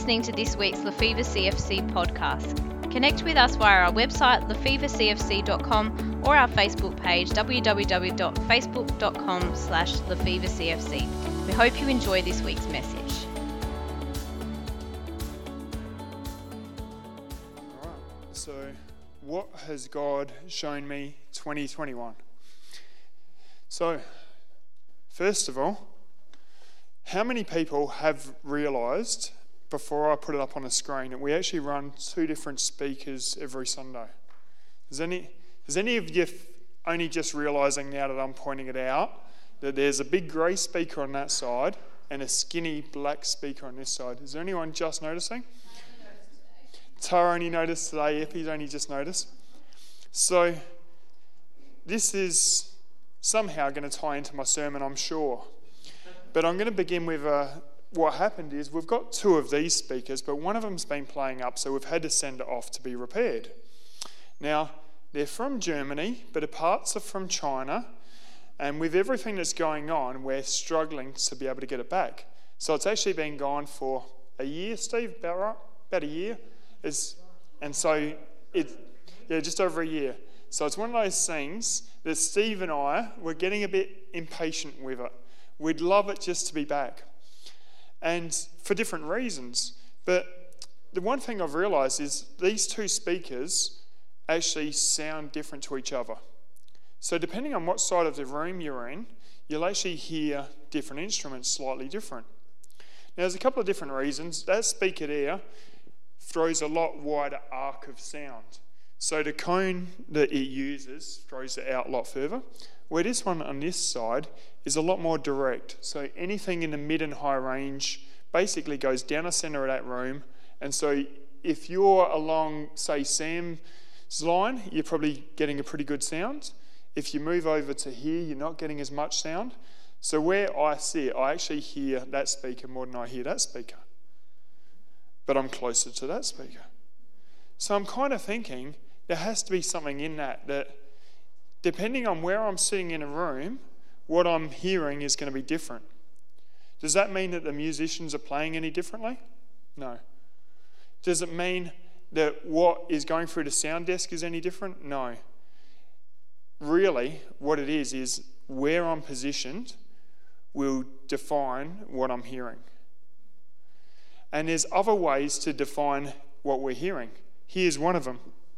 listening to this week's Lefevre CFC podcast. Connect with us via our website, lefevrecfc.com, or our Facebook page, www.facebook.com/lefevrecfc. We hope you enjoy this week's message. All right, so what has God shown me 2021? So, first of all, how many people have realised, before I put it up on the screen, that we actually run two different speakers every Sunday? Is any of you only just realising now that I'm pointing it out, that there's a big grey speaker on that side and a skinny black speaker on this side? Is there anyone just noticing? Tara only noticed today, Eppie's only just noticed. So this is somehow going to tie into my sermon, I'm sure. But I'm going to begin with what happened is we've got two of these speakers, but one of them's been playing up, so we've had to send it off to be repaired. Now, they're from Germany, but the parts are from China, and with everything that's going on, we're struggling to be able to get it back. So it's actually been gone for a year, Steve, about right? About a year? Just over a year. So it's one of those things that Steve and I were getting a bit impatient with it. We'd love it just to be back. And for different reasons. But the one thing I've realised is these two speakers actually sound different to each other. So depending on what side of the room you're in, you'll actually hear different instruments slightly different. Now there's a couple of different reasons. That speaker there throws a lot wider arc of sound. So the cone that it uses throws it out a lot further, where this one on this side is a lot more direct. So anything in the mid and high range basically goes down the centre of that room. And so if you're along, say, Sam's line, you're probably getting a pretty good sound. If you move over to here, you're not getting as much sound. So where I sit, I actually hear that speaker more than I hear that speaker. But I'm closer to that speaker. So I'm kind of thinking there has to be something in that depending on where I'm sitting in a room, what I'm hearing is going to be different. Does that mean that the musicians are playing any differently? No. Does it mean that what is going through the sound desk is any different? No. Really, what it is where I'm positioned will define what I'm hearing. And there's other ways to define what we're hearing. Here's one of them.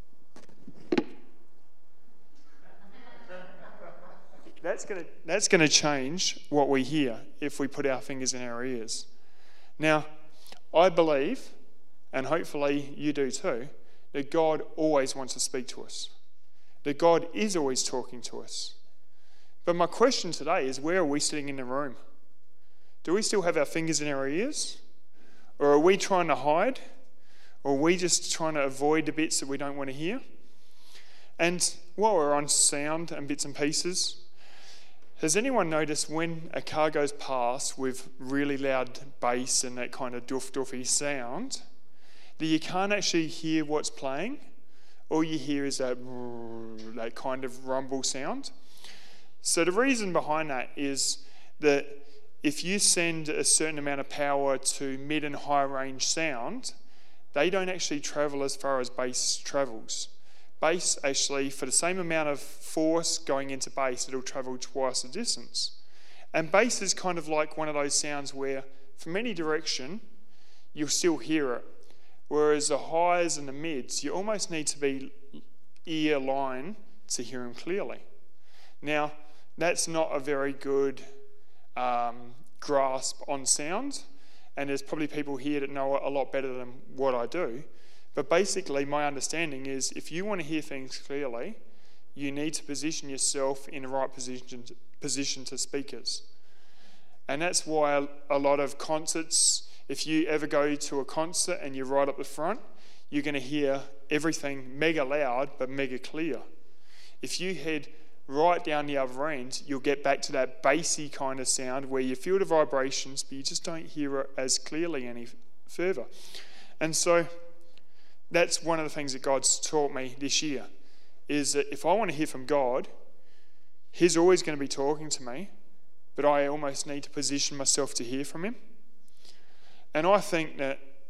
That's going to change what we hear if we put our fingers in our ears. Now, I believe, and hopefully you do too, that God always wants to speak to us. That God is always talking to us. But my question today is, where are we sitting in the room? Do we still have our fingers in our ears? Or are we trying to hide? Or are we just trying to avoid the bits that we don't want to hear? And while we're on sound and bits and pieces, has anyone noticed when a car goes past with really loud bass and that kind of doof-doofy sound, that you can't actually hear what's playing? All you hear is that kind of rumble sound. So the reason behind that is that if you send a certain amount of power to mid and high range sound, they don't actually travel as far as bass travels. Bass actually, for the same amount of force going into bass, it'll travel twice the distance. And bass is kind of like one of those sounds where from any direction, you'll still hear it. Whereas the highs and the mids, you almost need to be ear line to hear them clearly. Now, that's not a very good grasp on sound, and there's probably people here that know it a lot better than what I do. But basically, my understanding is if you want to hear things clearly, you need to position yourself in the right position to speakers. And that's why a lot of concerts, if you ever go to a concert and you're right up the front, you're going to hear everything mega loud but mega clear. If you head right down the other end, you'll get back to that bassy kind of sound where you feel the vibrations, but you just don't hear it as clearly any further. And so that's one of the things that God's taught me this year, is that if I want to hear from God, He's always going to be talking to me, but I almost need to position myself to hear from Him. And I think that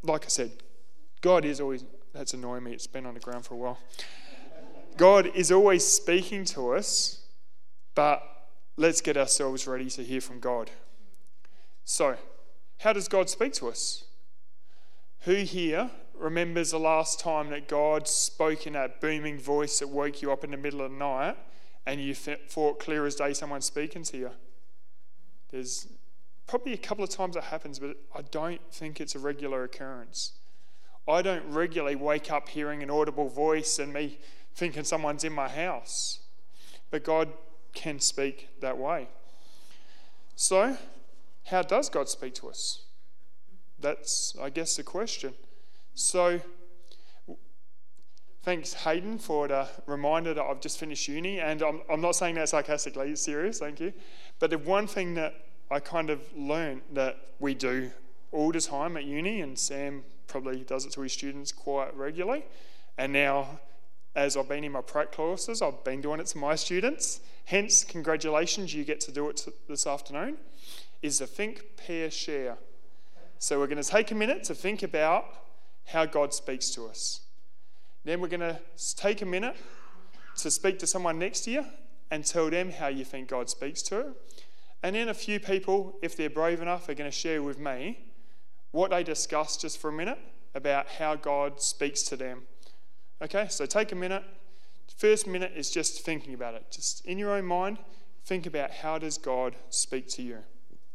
like I said, God is always, that's annoying me, it's been on the ground for a while. God is always speaking to us, but let's get ourselves ready to hear from God. So, how does God speak to us? Who here remembers the last time that God spoke in that booming voice that woke you up in the middle of the night and you thought clear as day someone's speaking to you? There's probably a couple of times that happens, but I don't think it's a regular occurrence. I don't regularly wake up hearing an audible voice and me thinking someone's in my house. But God can speak that way. So, how does God speak to us? That's, I guess, the question. So, thanks, Hayden, for the reminder that I've just finished uni. And I'm not saying that sarcastically, it's serious, thank you. But the one thing that I kind of learned that we do all the time at uni, and Sam probably does it to his students quite regularly, and now, as I've been in my prac courses, I've been doing it to my students. Hence, congratulations, you get to do it this afternoon, is the think, pair, share. So we're going to take a minute to think about how God speaks to us. Then we're going to take a minute to speak to someone next to you and tell them how you think God speaks to her. And then a few people, if they're brave enough, are going to share with me what they discussed just for a minute about how God speaks to them. Okay, so take a minute. First minute is just thinking about it. Just in your own mind, think about how does God speak to you.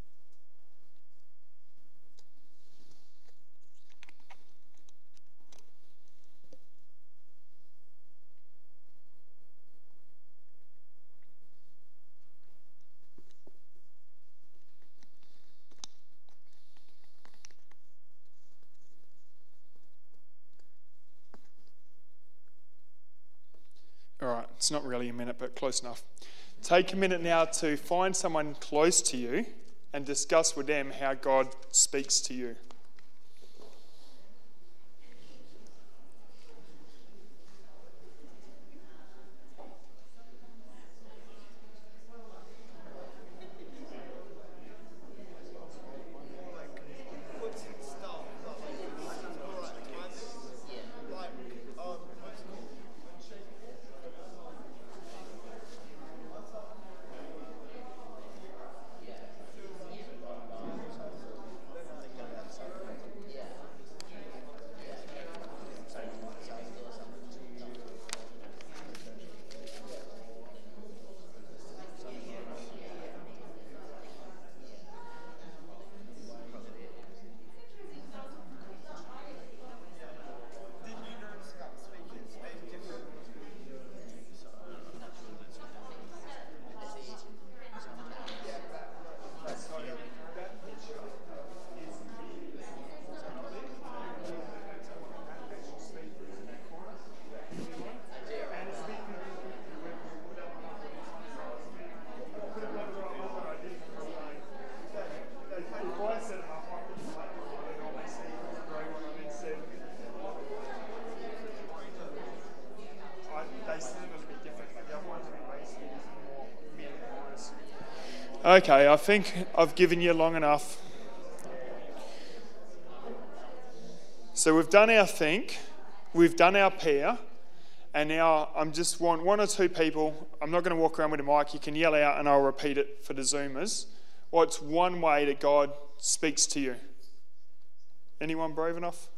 All right, it's not really a minute, but close enough. Take a minute now to find someone close to you and discuss with them how God speaks to you. Okay, I think I've given you long enough. So we've done our think, we've done our pair, and now I'm just want one or two people, I'm not going to walk around with a mic, you can yell out and I'll repeat it for the Zoomers. What's one way that God speaks to you? Anyone brave enough?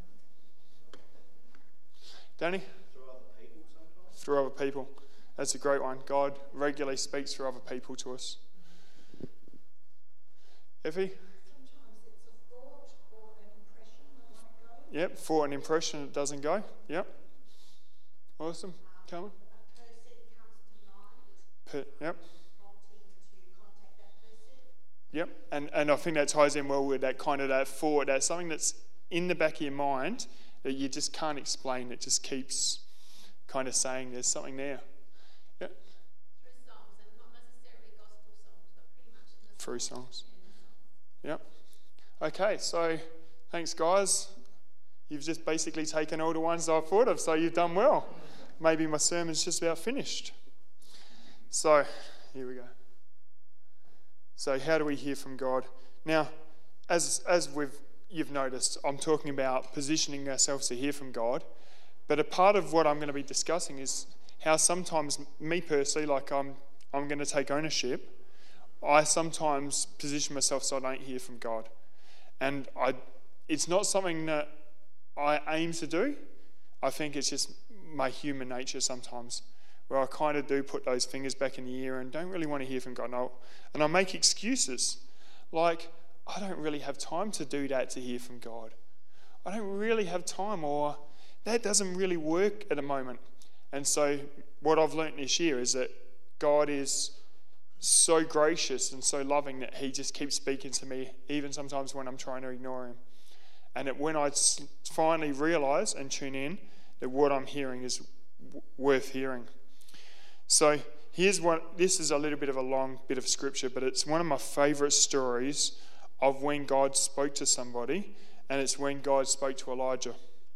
Danny? Through other people sometimes. Through other people. That's a great one. God regularly speaks through other people to us. Effie? Sometimes it's a thought or an impression that might go. Yep, for an impression that doesn't go. Yep. Awesome. Carmen? A person comes to mind, Yep. wanting to contact that person. Yep. And I think that ties in well with that kind of that thought, that's something that's in the back of your mind that you just can't explain. It just keeps kind of saying there's something there. Yep. Through songs, and not necessarily gospel songs, but pretty much in the Through songs. Yep. Okay, so thanks, guys. You've just basically taken all the ones I thought of, so you've done well. Maybe my sermon's just about finished. So, here we go. So, how do we hear from God? Now, as we've you've noticed, I'm talking about positioning ourselves to hear from God. But a part of what I'm going to be discussing is how sometimes, me personally, like I'm going to take ownership. I sometimes position myself so I don't hear from God. And it's not something that I aim to do. I think it's just my human nature sometimes, where I kind of do put those fingers back in the ear and don't really want to hear from God. And I make excuses. Like, I don't really have time to do that, to hear from God. I don't really have time, or that doesn't really work at the moment. And so what I've learnt this year is that God is so gracious and so loving that he just keeps speaking to me, even sometimes when I'm trying to ignore him. And that when I finally realise and tune in, that what I'm hearing is worth hearing. So this is a little bit of a long bit of scripture, but it's one of my favourite stories of when God spoke to somebody, and it's when God spoke to Elijah.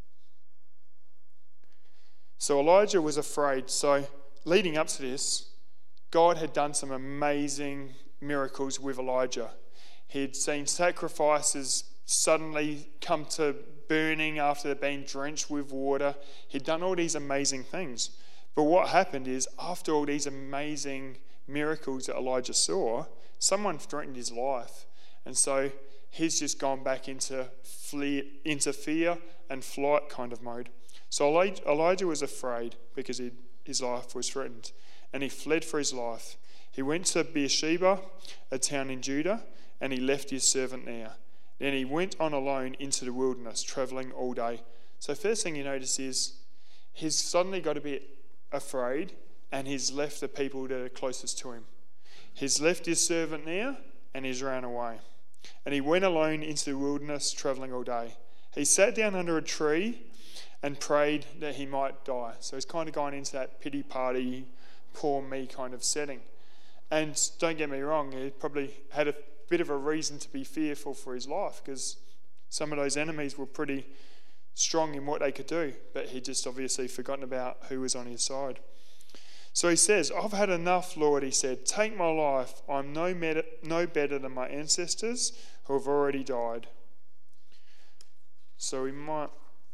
So Elijah was afraid. So leading up to this, God had done some amazing miracles with Elijah. He'd seen sacrifices suddenly come to burning after they'd been drenched with water. He'd done all these amazing things. But what happened is, after all these amazing miracles that Elijah saw, someone threatened his life. And so he's just gone back into fear and flight kind of mode. So Elijah was afraid because his life was threatened, and he fled for his life. He went to Beersheba, a town in Judah, and he left his servant there. Then he went on alone into the wilderness, travelling all day. So first thing you notice is he's suddenly got a bit afraid, and he's left the people that are closest to him. He's left his servant there, and he's ran away. And he went alone into the wilderness, travelling all day. He sat down under a tree and prayed that he might die. So he's kind of gone into that pity party, poor me kind of setting. And don't get me wrong, he probably had a bit of a reason to be fearful for his life, because some of those enemies were pretty strong in what they could do, but he'd just obviously forgotten about who was on his side. So he says, "I've had enough, Lord," he said. "Take my life. I'm no better than my ancestors who have already died." So he might...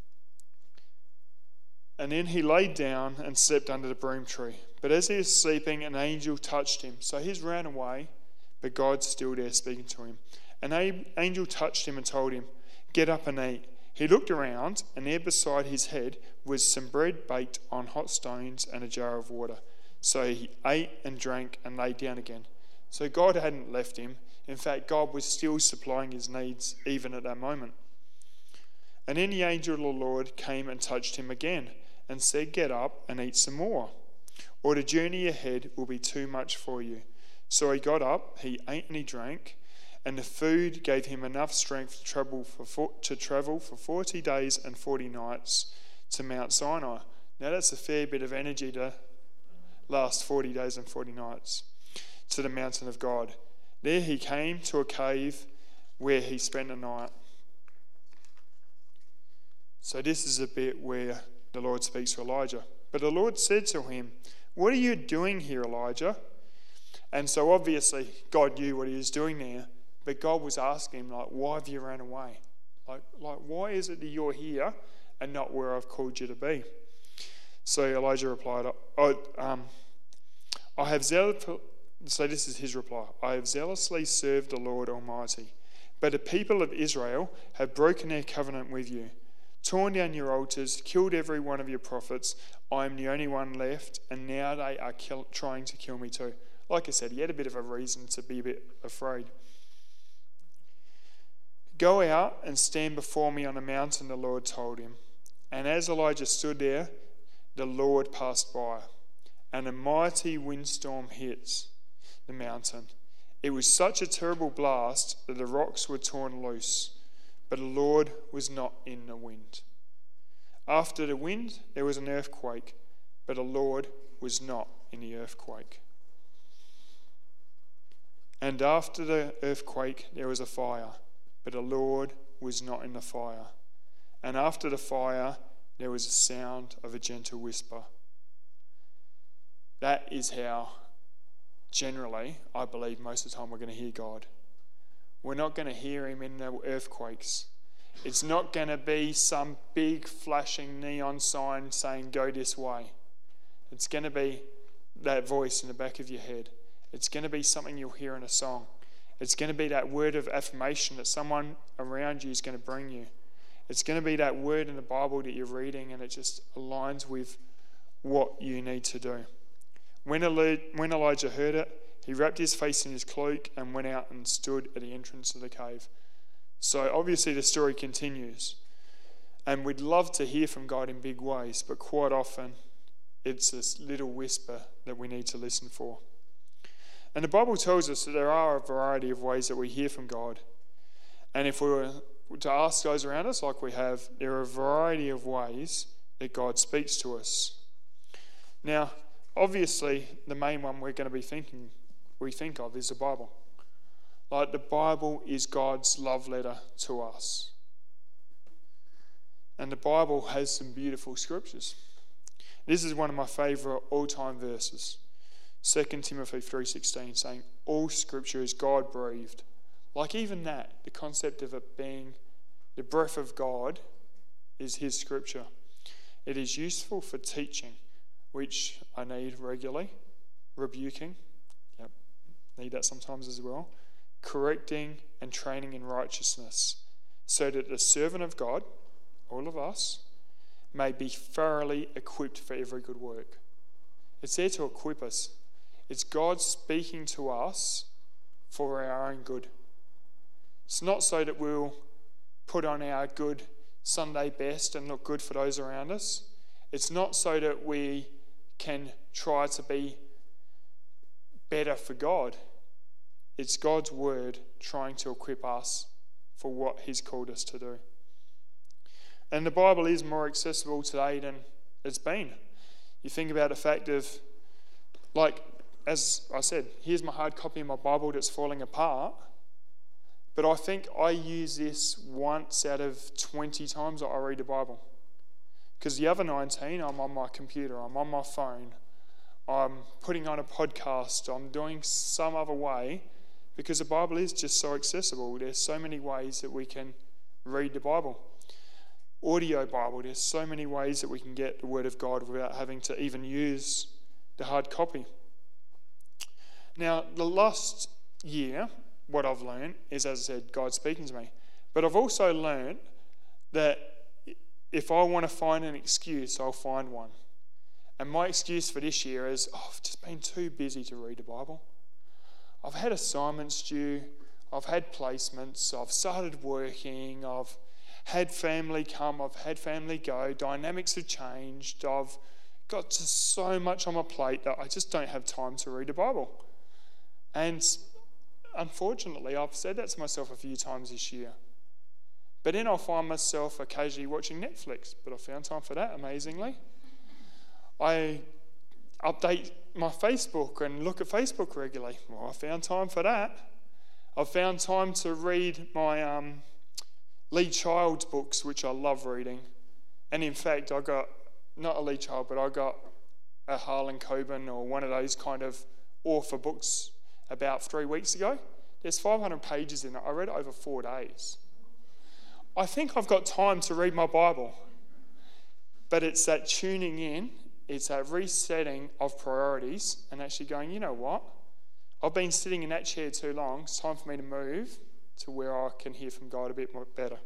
And then he laid down and slept under the broom tree. But as he was sleeping, an angel touched him. So he's ran away, but God's still there speaking to him. An angel touched him and told him, "Get up and eat." He looked around, and there beside his head was some bread baked on hot stones and a jar of water. So he ate and drank and lay down again. So God hadn't left him. In fact, God was still supplying his needs even at that moment. And then the angel of the Lord came and touched him again and said, "Get up and eat some more, or the journey ahead will be too much for you." So he got up, he ate and he drank, and the food gave him enough strength to travel for 40 days and 40 nights to Mount Sinai. Now that's a fair bit of energy to last 40 days and 40 nights, to the mountain of God. There he came to a cave where he spent a night. So this is a bit where the Lord speaks to Elijah. But the Lord said to him, "What are you doing here, Elijah?" And so obviously God knew what he was doing there, but God was asking him, like, why have you run away? Like why is it that you're here and not where I've called you to be? So Elijah replied, so this is his reply, "I have zealously served the Lord Almighty, but the people of Israel have broken their covenant with you, torn down your altars, killed every one of your prophets. I am the only one left, and now they are trying to kill me too." Like I said, he had a bit of a reason to be a bit afraid. "Go out and stand before me on the mountain," the Lord told him. And as Elijah stood there, the Lord passed by, and a mighty windstorm hit the mountain. It was such a terrible blast that the rocks were torn loose, but the Lord was not in the wind. After the wind, there was an earthquake, but the Lord was not in the earthquake. And after the earthquake, there was a fire, but the Lord was not in the fire. And after the fire, there was a sound of a gentle whisper. That is how, generally, I believe most of the time we're going to hear God. We're not going to hear him in the earthquakes. It's not going to be some big flashing neon sign saying go this way. It's going to be that voice in the back of your head. It's going to be something you'll hear in a song. It's going to be that word of affirmation that someone around you is going to bring you. It's going to be that word in the Bible that you're reading, and it just aligns with what you need to do. When Elijah heard it, he wrapped his face in his cloak and went out and stood at the entrance of the cave. So obviously the story continues. And we'd love to hear from God in big ways, but quite often it's this little whisper that we need to listen for. And the Bible tells us that there are a variety of ways that we hear from God. And if we were to ask those around us like we have, there are a variety of ways that God speaks to us. Now, obviously, the main one we think of is the Bible. Like, the Bible is God's love letter to us. And the Bible has some beautiful scriptures. This is one of my favourite all-time verses. 2 Timothy 3:16, saying, all scripture is God-breathed. Like, even that, the concept of it being the breath of God is his scripture. It is useful for teaching, which I need regularly, rebuking, need that sometimes as well, correcting and training in righteousness, so that the servant of God, all of us, may be thoroughly equipped for every good work. It's there to equip us. It's God speaking to us for our own good. It's not so that we'll put on our good Sunday best and look good for those around us. It's not so that we can try to be better for God. It's God's word trying to equip us for what he's called us to do. And the Bible is more accessible today than it's been. You think about the fact of, like, as I said, here's my hard copy of my Bible that's falling apart, but I think I use this once out of 20 times that I read the Bible. Because the other 19, I'm on my computer, I'm on my phone, I'm putting on a podcast, I'm doing some other way, because the Bible is just so accessible. There's so many ways that we can read the Bible. Audio Bible, there's so many ways that we can get the Word of God without having to even use the hard copy. Now, the last year, what I've learned is, as I said, God speaking to me. But I've also learned that if I want to find an excuse, I'll find one. And my excuse for this year is, I've just been too busy to read the Bible. I've had assignments due, I've had placements, I've started working, I've had family come, I've had family go, dynamics have changed, I've got just so much on my plate that I just don't have time to read the Bible. And unfortunately, I've said that to myself a few times this year. But then I'll find myself occasionally watching Netflix, but I found time for that, amazingly. I update my Facebook and look at Facebook regularly. Well, I found time for that. I've found time to read my Lee Child's books, which I love reading. And in fact, I got, not a Lee Child, but I got a Harlan Coben or one of those kind of author books about 3 weeks ago. There's 500 pages in it. I read it over 4 days. I think I've got time to read my Bible. But it's that tuning in, it's that resetting of priorities and actually going, you know what? I've been sitting in that chair too long. It's time for me to move to where I can hear from God a bit more better.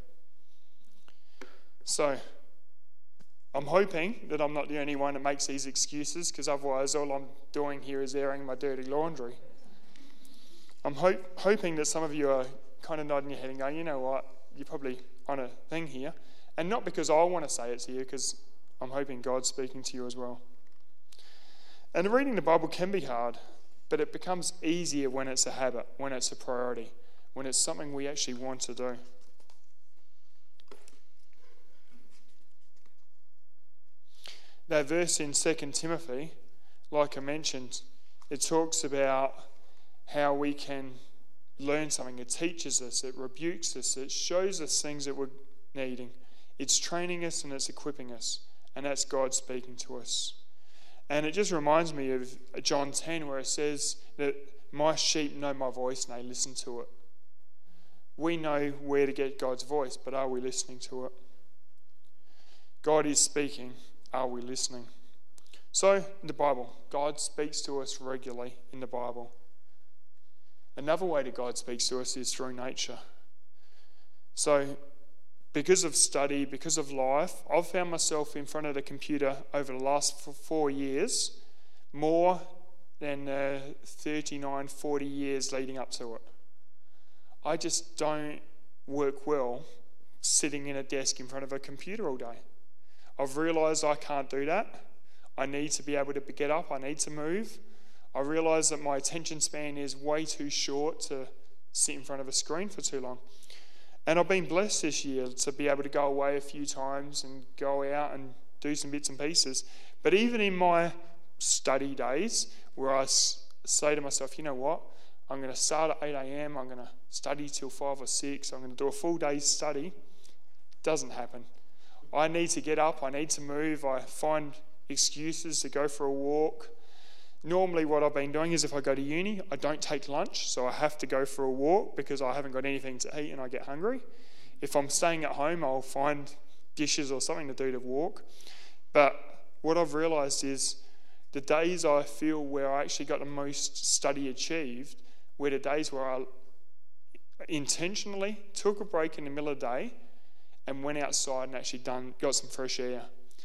So, I'm hoping that I'm not the only one that makes these excuses, because otherwise all I'm doing here is airing my dirty laundry. I'm hoping that some of you are kind of nodding your head and going, you know what, you're probably on a thing here. And not because I want to say it to you, because I'm hoping God's speaking to you as well. And reading the Bible can be hard, but it becomes easier when it's a habit, when it's a priority, when it's something we actually want to do. That verse in 2 Timothy, like I mentioned, it talks about how we can learn something. It teaches us, it rebukes us, it shows us things that we're needing. It's training us and it's equipping us. And that's God speaking to us. And it just reminds me of John 10, where it says that my sheep know my voice and they listen to it. We know where to get God's voice, but are we listening to it? God is speaking. Are we listening? So, the Bible. God speaks to us regularly in the Bible. Another way that God speaks to us is through nature. So, because of study, because of life, I've found myself in front of the computer over the last 4 years, more than 39, 40 years leading up to it. I just don't work well sitting in a desk in front of a computer all day. I've realised I can't do that. I need to be able to get up. I need to move. I realise that my attention span is way too short to sit in front of a screen for too long. And I've been blessed this year to be able to go away a few times and go out and do some bits and pieces. But even in my study days, where I say to myself, you know what, I'm going to start at 8 a.m, I'm going to study till 5 or 6, I'm going to do a full day's study, doesn't happen. I need to get up, I need to move, I find excuses to go for a walk. Normally what I've been doing is if I go to uni, I don't take lunch, so I have to go for a walk because I haven't got anything to eat and I get hungry. If I'm staying at home, I'll find dishes or something to do to walk. But what I've realised is the days I feel where I actually got the most study achieved were the days where I intentionally took a break in the middle of the day and went outside and actually got some fresh air.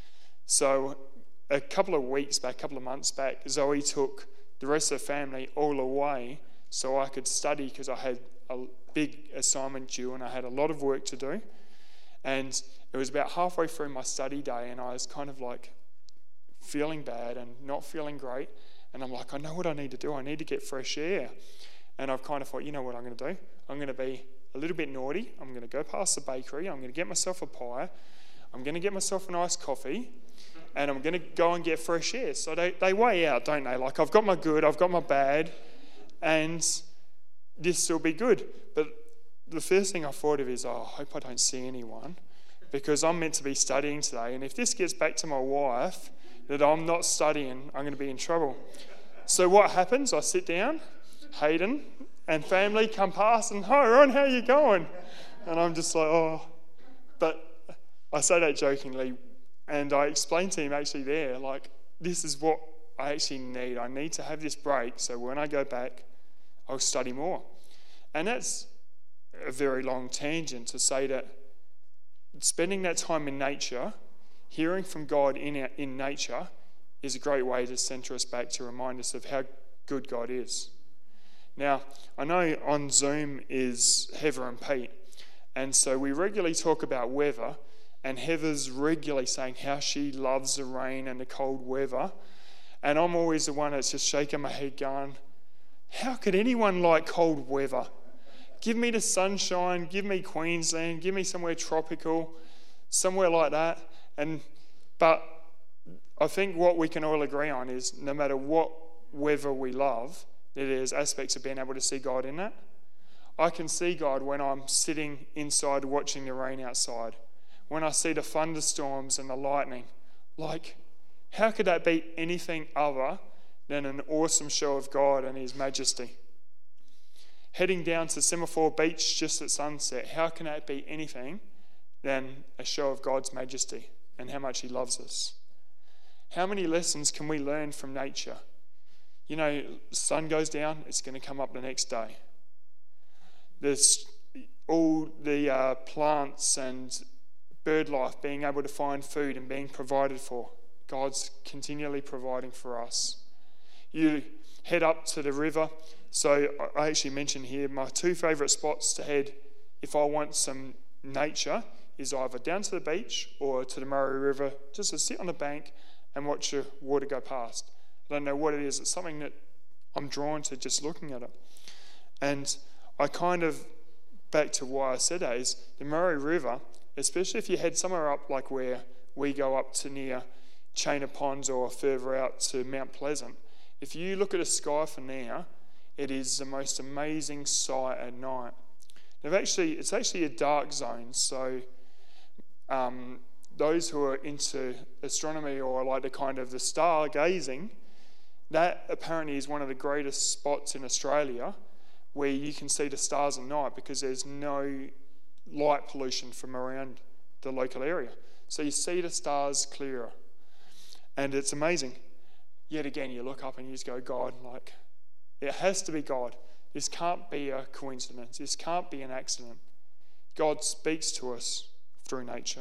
So a couple of months back, Zoe took the rest of the family all away so I could study because I had a big assignment due and I had a lot of work to do. And it was about halfway through my study day and I was kind of like feeling bad and not feeling great. And I'm like, I know what I need to do. I need to get fresh air. And I've kind of thought, you know what I'm going to do? I'm going to be a little bit naughty. I'm going to go past the bakery. I'm going to get myself a pie. I'm going to get myself an iced coffee. And I'm going to go and get fresh air. So they weigh out, don't they? Like, I've got my good, I've got my bad, and this will be good. But the first thing I thought of is, I hope I don't see anyone, because I'm meant to be studying today. And if this gets back to my wife, that I'm not studying, I'm going to be in trouble. So what happens? I sit down, Hayden and family come past, and, hi, Ron, how you going? And I'm just like, oh. But I say that jokingly. And I explained to him actually there, like, this is what I actually need. I need to have this break so when I go back, I'll study more. And that's a very long tangent to say that spending that time in nature, hearing from God in nature, is a great way to centre us back to remind us of how good God is. Now, I know on Zoom is Heather and Pete, and so we regularly talk about weather. And Heather's regularly saying how she loves the rain and the cold weather. And I'm always the one that's just shaking my head going, how could anyone like cold weather? Give me the sunshine, give me Queensland, give me somewhere tropical, somewhere like that. But I think what we can all agree on is no matter what weather we love, there's aspects of being able to see God in that. I can see God when I'm sitting inside watching the rain outside. When I see the thunderstorms and the lightning, like, how could that be anything other than an awesome show of God and His majesty? Heading down to Semaphore Beach just at sunset, how can that be anything than a show of God's majesty and how much He loves us? How many lessons can we learn from nature? You know, the sun goes down, it's going to come up the next day. There's all the plants and bird life being able to find food and being provided for. God's continually providing for us. You head up to the river. So I actually mentioned here my 2 favourite spots to head if I want some nature is either down to the beach or to the Murray River, just to sit on the bank and watch the water go past. I don't know what it is. It's something that I'm drawn to just looking at it. And I kind of, back to why I said that, is the Murray River, especially if you head somewhere up like where we go up to near Chain of Ponds or further out to Mount Pleasant, if you look at the sky from there, it is the most amazing sight at night. It's actually a dark zone, so those who are into astronomy or like the kind of the stargazing, that apparently is one of the greatest spots in Australia where you can see the stars at night because there's no light pollution from around the local area. So you see the stars clearer. And it's amazing. Yet again, you look up and you just go, God, like, it has to be God. This can't be a coincidence. This can't be an accident. God speaks to us through nature.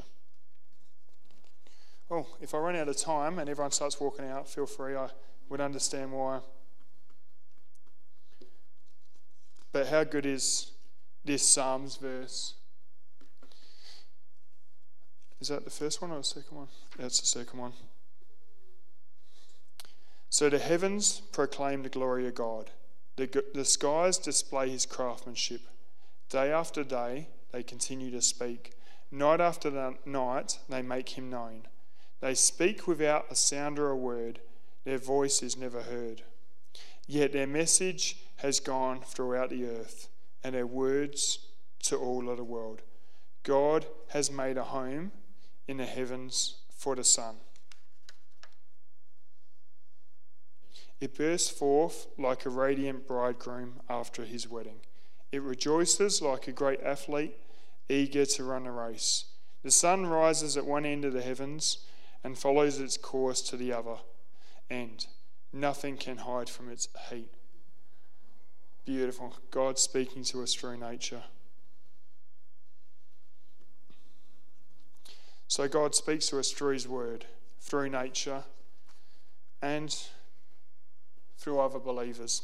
Oh, if I run out of time and everyone starts walking out, feel free. I would understand why. But how good is this Psalms verse? Is that the first one or the second one? That's the second one. So the heavens proclaim the glory of God. The skies display his craftsmanship. Day after day they continue to speak. Night after night they make him known. They speak without a sound or a word. Their voice is never heard. Yet their message has gone throughout the earth, and their words to all of the world. God has made a home in the heavens for the sun. It bursts forth like a radiant bridegroom after his wedding. It rejoices like a great athlete eager to run a race. The sun rises at one end of the heavens and follows its course to the other end. Nothing can hide from its heat. Beautiful. God speaking to us through nature. So God speaks to us through his word, through nature, and through other believers.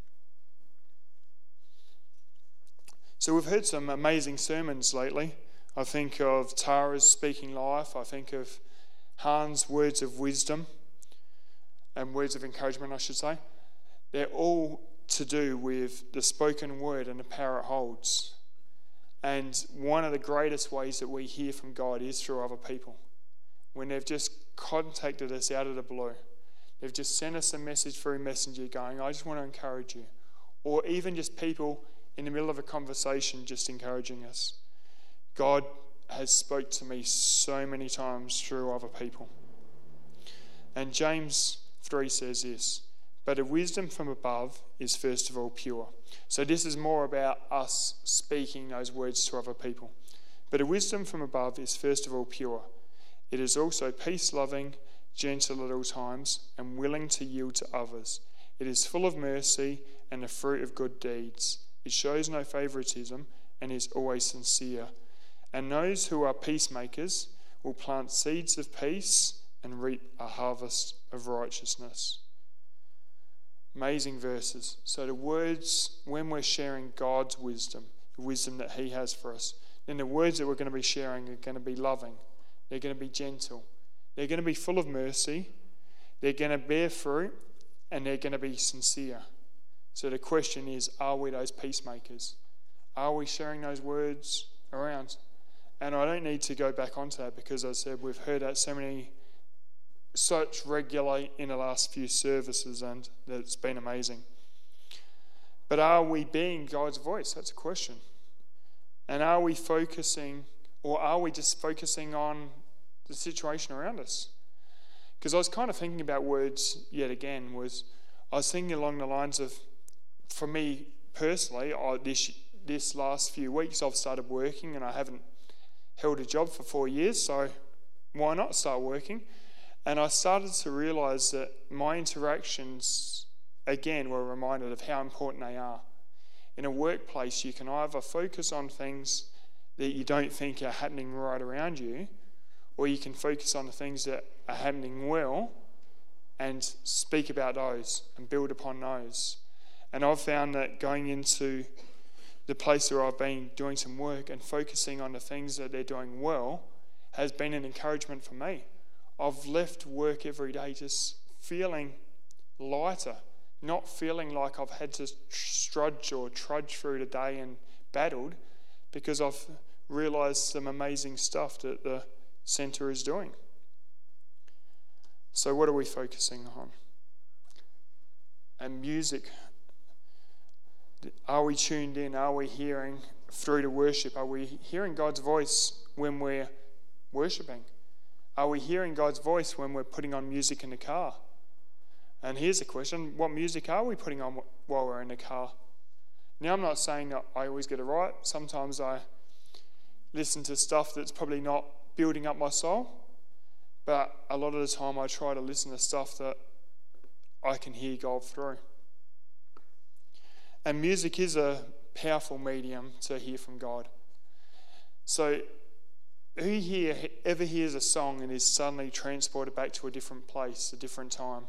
So we've heard some amazing sermons lately. I think of Tara's Speaking Life. I think of Hans' Words of Wisdom and Words of Encouragement, I should say. They're all to do with the spoken word and the power it holds. And one of the greatest ways that we hear from God is through other people. When they've just contacted us out of the blue. They've just sent us a message through Messenger going, I just want to encourage you. Or even just people in the middle of a conversation just encouraging us. God has spoke to me so many times through other people. And James 3 says this, but a wisdom from above is first of all pure. So this is more about us speaking those words to other people. But a wisdom from above is first of all pure. It is also peace-loving, gentle at all times, and willing to yield to others. It is full of mercy and the fruit of good deeds. It shows no favoritism and is always sincere. And those who are peacemakers will plant seeds of peace and reap a harvest of righteousness. Amazing verses. So the words, when we're sharing God's wisdom, the wisdom that he has for us, then the words that we're going to be sharing are going to be loving. They're going to be gentle. They're going to be full of mercy. They're going to bear fruit, and they're going to be sincere. So the question is, are we those peacemakers? Are we sharing those words around? And I don't need to go back onto that because, as I said, we've heard that such regularly in the last few services, and it's been amazing. But are we being God's voice? That's a question. And are we focusing, or are we just focusing on the situation around us? Because I was kind of thinking about words yet again. I was thinking along the lines of, for me personally, this last few weeks I've started working and I haven't held a job for 4 years, so why not start working? And I started to realise that my interactions, again, were reminded of how important they are. In a workplace, you can either focus on things that you don't think are happening right around you, or you can focus on the things that are happening well and speak about those and build upon those. And I've found that going into the place where I've been doing some work and focusing on the things that they're doing well has been an encouragement for me. I've left work every day just feeling lighter, not feeling like I've had to trudge through the day and battled, because I've realised some amazing stuff that the centre is doing. So what are we focusing on? And music. Are we tuned in? Are we hearing through the worship? Are we hearing God's voice when we're worshipping? Are we hearing God's voice when we're putting on music in the car? And here's the question, what music are we putting on while we're in the car? Now, I'm not saying that I always get it right. Sometimes I listen to stuff that's probably not building up my soul, but a lot of the time I try to listen to stuff that I can hear God through. And music is a powerful medium to hear from God. So who here ever hears a song and is suddenly transported back to a different place, a different time?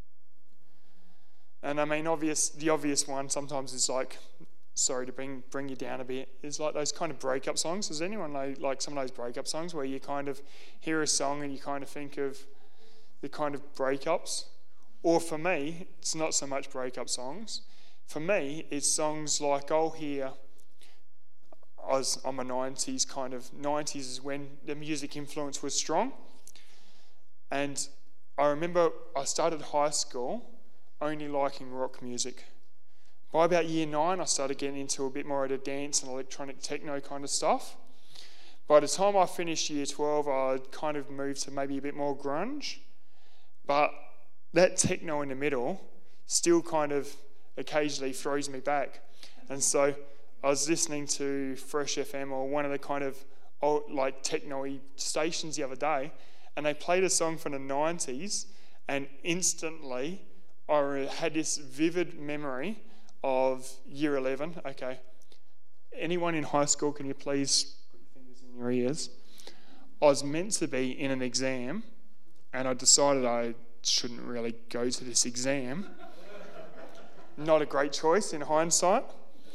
And I mean, the obvious one sometimes is like, sorry to bring you down a bit, is like those kind of breakup songs. Does anyone know like some of those breakup songs where you kind of hear a song and you kind of think of the kind of breakups? Or for me, it's not so much breakup songs. For me, it's songs like I'll hear, I'm a 90s kind of, 90s is when the music influence was strong. And I remember I started high school only liking rock music. By about year 9, I started getting into a bit more of the dance and electronic techno kind of stuff. By the time I finished year 12, I'd kind of moved to maybe a bit more grunge. But that techno in the middle still kind of occasionally throws me back. And so I was listening to Fresh FM or one of the kind of old, like techno-y stations the other day, and they played a song from the 90s, and instantly I had this vivid memory of year 11. Okay, anyone in high school, can you please put your fingers in your ears? I was meant to be in an exam, and I decided I shouldn't really go to this exam. Not a great choice in hindsight.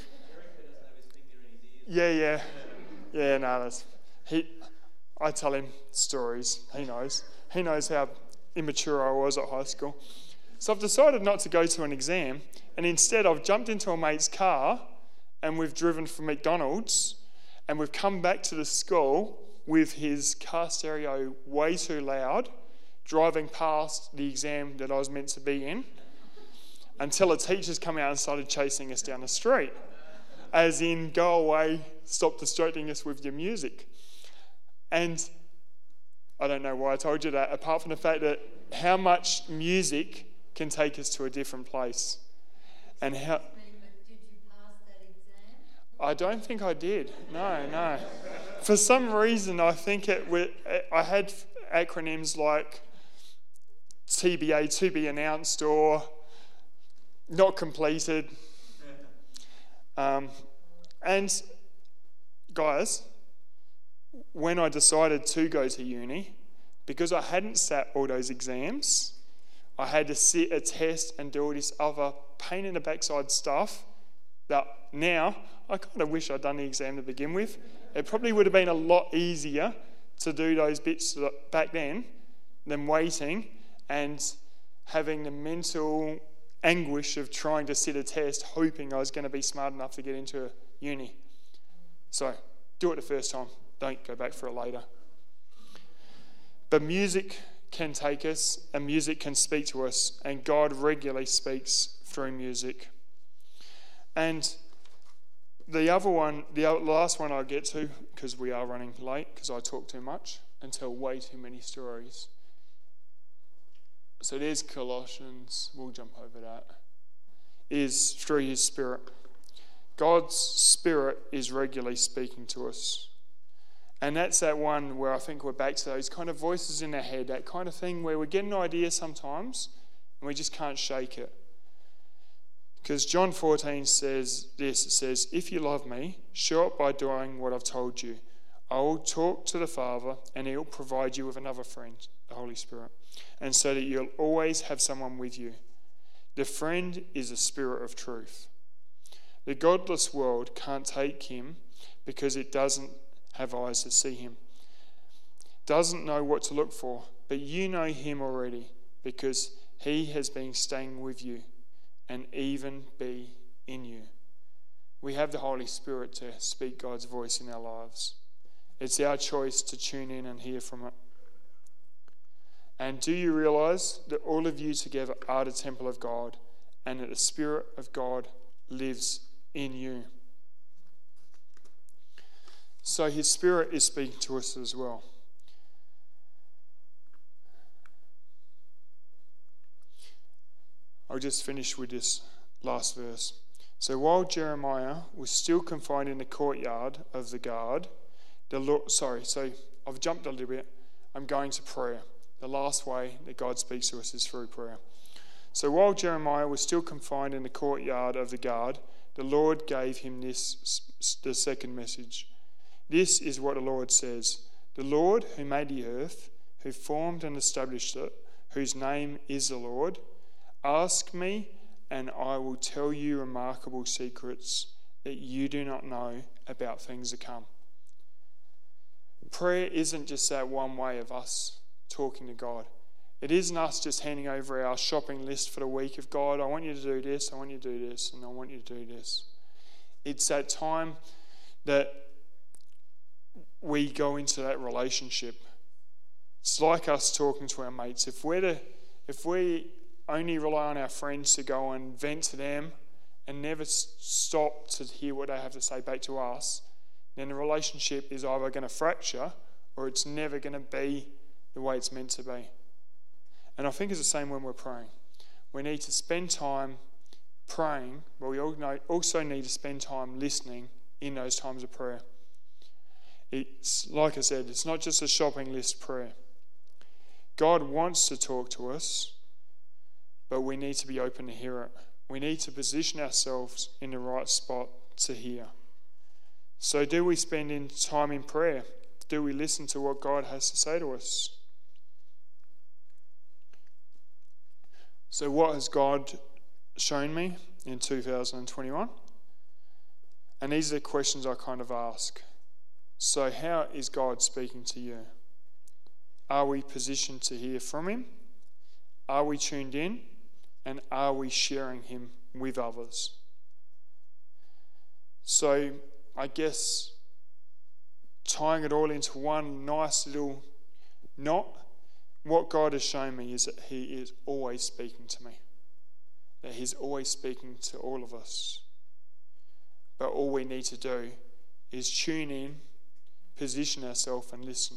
Yeah, no, I tell him stories. He knows. He knows how immature I was at high school. So I've decided not to go to an exam, and instead I've jumped into a mate's car, and we've driven from McDonald's, and we've come back to the school with his car stereo way too loud, driving past the exam that I was meant to be in, until a teacher's come out and started chasing us down the street. As in, go away, stop distracting us with your music. And I don't know why I told you that, apart from the fact that how much music can take us to a different place. And how... Did you pass that exam? I don't think I did. No. For some reason, I think I had acronyms like TBA, to be announced, or not completed. And guys, when I decided to go to uni, because I hadn't sat all those exams, I had to sit a test and do all this other pain in the backside stuff that now I kind of wish I'd done the exam to begin with. It probably would have been a lot easier to do those bits back then than waiting and having the mental anguish of trying to sit a test, hoping I was going to be smart enough to get into uni. So, do it the first time. Don't go back for it later. But music can take us, and music can speak to us, and God regularly speaks through music. And the last one I'll get to, because we are running late, because I talk too much and tell way too many stories. So there's Colossians, we'll jump over that, is through his Spirit. God's Spirit is regularly speaking to us. And that's that one where I think we're back to those kind of voices in our head, that kind of thing where we get an idea sometimes and we just can't shake it. Because John 14 says this, it says, if you love me, show it by doing what I've told you. I will talk to the Father and he'll provide you with another friend, the Holy Spirit, and so that you'll always have someone with you. The friend is the Spirit of truth. The godless world can't take him because it doesn't have eyes to see him, doesn't know what to look for, but you know him already because he has been staying with you and even be in you. We have the Holy Spirit to speak God's voice in our lives. It's our choice to tune in and hear from it. And do you realize that all of you together are the temple of God and that the Spirit of God lives in you? So his Spirit is speaking to us as well. I'll just finish with this last verse. So while Jeremiah was still confined in the courtyard of the guard, so I've jumped a little bit. I'm going to prayer. The last way that God speaks to us is through prayer. So while Jeremiah was still confined in the courtyard of the guard, the Lord gave him the second message. This is what the Lord says. The Lord who made the earth, who formed and established it, whose name is the Lord, ask me, and I will tell you remarkable secrets that you do not know about things to come. Prayer isn't just that one way of us talking to God. It isn't us just handing over our shopping list for the week of God. I want you to do this, I want you to do this, and I want you to do this. It's that time that we go into that relationship. It's like us talking to our mates. If we only rely on our friends to go and vent to them and never stop to hear what they have to say back to us, then the relationship is either going to fracture or it's never going to be the way it's meant to be. And I think it's the same when we're praying. We need to spend time praying, but we also need to spend time listening in those times of prayer. It's like I said, it's not just a shopping list prayer. God wants to talk to us, but we need to be open to hear it. We need to position ourselves in the right spot to hear. So do we spend time in prayer? Do we listen to what God has to say to us? So what has God shown me in 2021? And these are the questions I kind of ask. So how is God speaking to you? Are we positioned to hear from him? Are we tuned in? And are we sharing him with others? So I guess tying it all into one nice little knot, what God has shown me is that he is always speaking to me. That he's always speaking to all of us. But all we need to do is tune in, position ourselves and listen.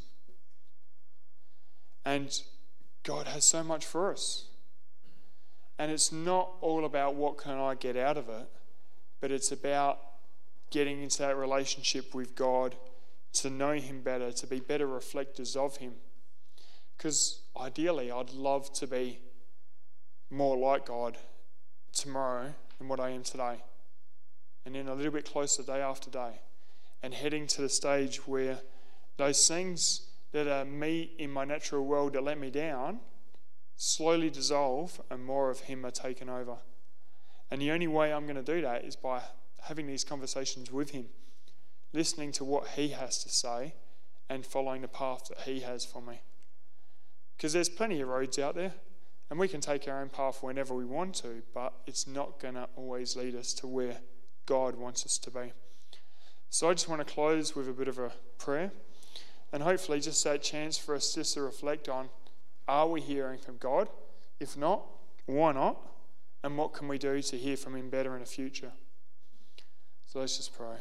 And God has so much for us. And it's not all about what can I get out of it, but it's about getting into that relationship with God, to know him better, to be better reflectors of him. Because ideally, I'd love to be more like God tomorrow than what I am today. And then a little bit closer day after day. And heading to the stage where those things that are me in my natural world that let me down slowly dissolve and more of him are taken over. And the only way I'm going to do that is by having these conversations with him, listening to what he has to say and following the path that he has for me. Because there's plenty of roads out there and we can take our own path whenever we want to, but it's not going to always lead us to where God wants us to be. So I just want to close with a bit of a prayer and hopefully just that chance for us just to reflect on, are we hearing from God? If not, why not? And what can we do to hear from him better in the future? So let's just pray.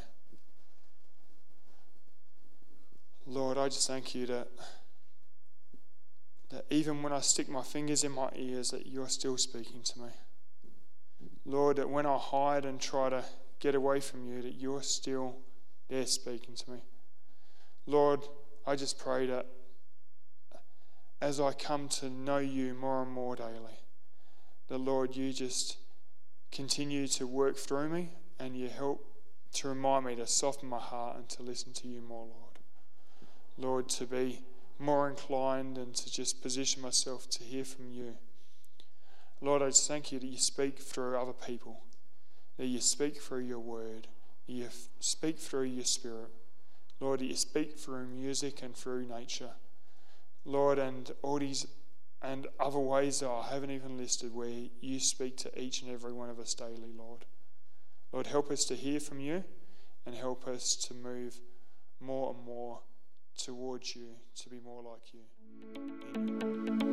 Lord, I just thank you that even when I stick my fingers in my ears, that you're still speaking to me. Lord, that when I hide and try to get away from you, that you're still there speaking to me. Lord, I just pray that as I come to know you more and more daily, that Lord, you just continue to work through me and you help to remind me to soften my heart and to listen to you more, Lord. Lord, to be more inclined and to just position myself to hear from you. Lord, I just thank you that you speak through other people, that you speak through your word, that you speak through your spirit. Lord, that you speak through music and through nature. Lord, and all these and other ways that I haven't even listed where you speak to each and every one of us daily, Lord. Lord, help us to hear from you and help us to move more and more towards you, to be more like you. In your name.